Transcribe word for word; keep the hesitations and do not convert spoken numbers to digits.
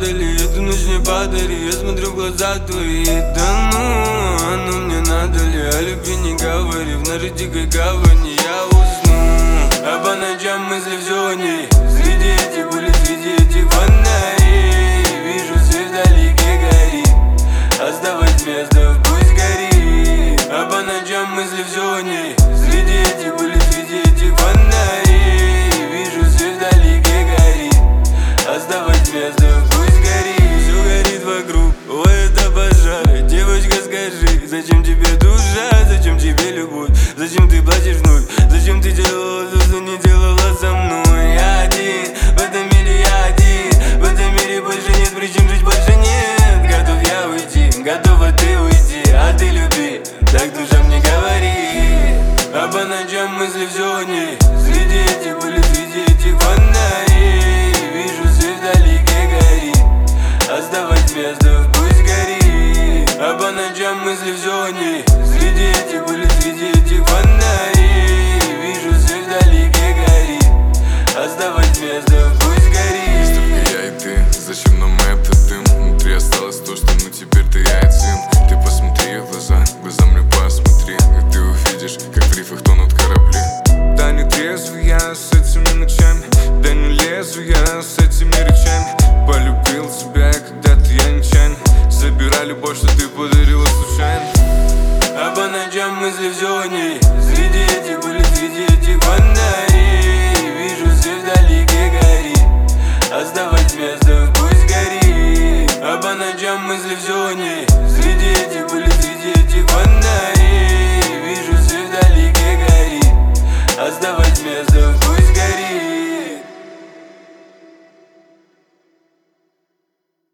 падали, эту ночь не подари. Я смотрю в глаза твои, да ну, оно мне надо ли? О любви не говори, в нашей дикой гавани я усну. А по ночам мысли все о ней, среди этих улиц, среди этих фонарей. Вижу свет вдалеке горит, оставить место, пусть горит. А по ночам мысли все о ней, среди этих улиц, среди этих фонарей. Вижу свет вдалеке горит, оставить место, пусть горит. Все горит вокруг, ой, это пожар. Девочка, скажи, зачем тебе душа, зачем тебе любовь, зачем ты плачешь вновь, зачем ты делала то, что не делала со мной. Я один, в этом мире я один, в этом мире больше нет причин, жить больше нет. Готов я уйти, готова ты уйти, а ты люби, так душа мне говорит. А по ночам мысли все о ней, среди этих улиц, среди этих фонарей. Вижу свет вдалеке горит, оставить место, пусть горит. А по ночам мысли все о ней, среди этих улиц, среди этих фонарей. Вижу свет вдалеке горит, оставить место, пусть горит. Есть только я и ты, зачем нам этот дым? Внутри осталось то, что ну теперь ты я один. Ты посмотри в глаза, в глаза мне посмотри, и ты увидишь, как в рифах тонут корабли. Да не трезвый я с этими ночами, да не лезу я с этими речами. Полюбил тебя когда-то я нечаянно, забирай любовь, что ты подарила случайно. А по ночам мысли все о ней, среди этих улиц, среди этих фонарей. Вижу свет вдалеке горит, оставить место, пусть горит. А по ночам мысли все о ней,